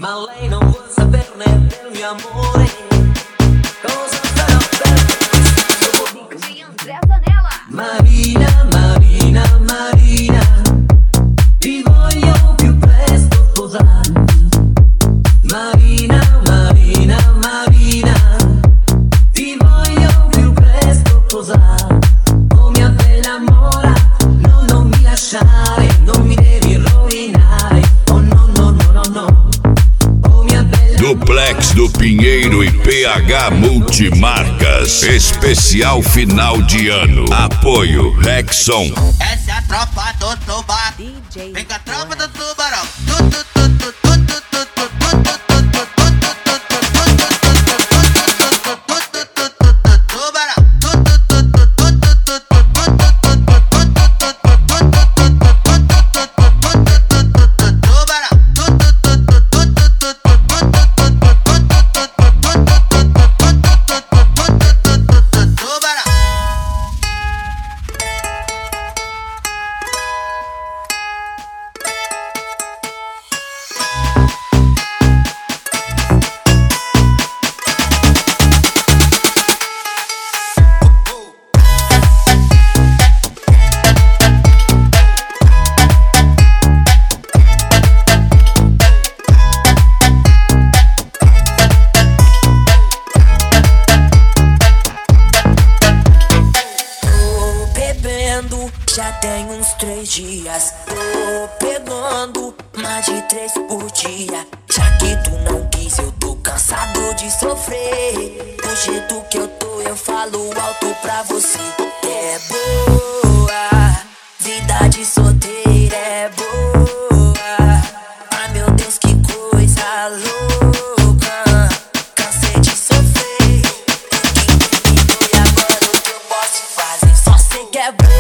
ma lei non vuol saperne del mio amore. Cosa farò per DJ André Zanella. Marina, Marina, Marina, ti voglio più presto sposare. Marina, Marina, Marina, ti voglio più presto sposare. Oh mia bella mora, no, non mi lasciare, non mi devi rovinare. Oh no, no, no, no, no. Oh mia bella Duplex do Pinheiro e PH Multimarcas. Especial final de ano. Apoio Rexon. Essa é a tropa do tubarão. DJ Vem com a tropa do tubarão. Já tem uns 3 dias, tô pegando mais de 3 por dia. Já que tu não quis, eu tô cansado de sofrer. Do jeito que eu tô, eu falo alto pra você. É boa, vida de solteira é boa. Ai meu Deus, que coisa louca. Cansei de sofrer. Quem terminou e agora o que eu posso fazer? Só sei que é boa.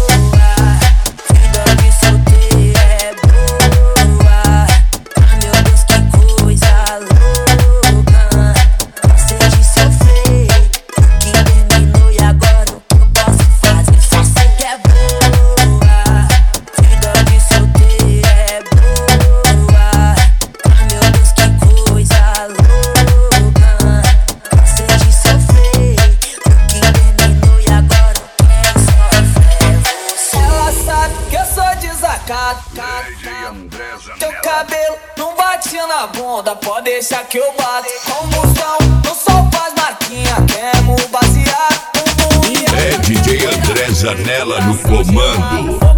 Teu cabelo não bate na bunda, pode deixar que eu bato. Combustão, no sol faz marquinha, queimo baseado. É DJ André Zanella no comando.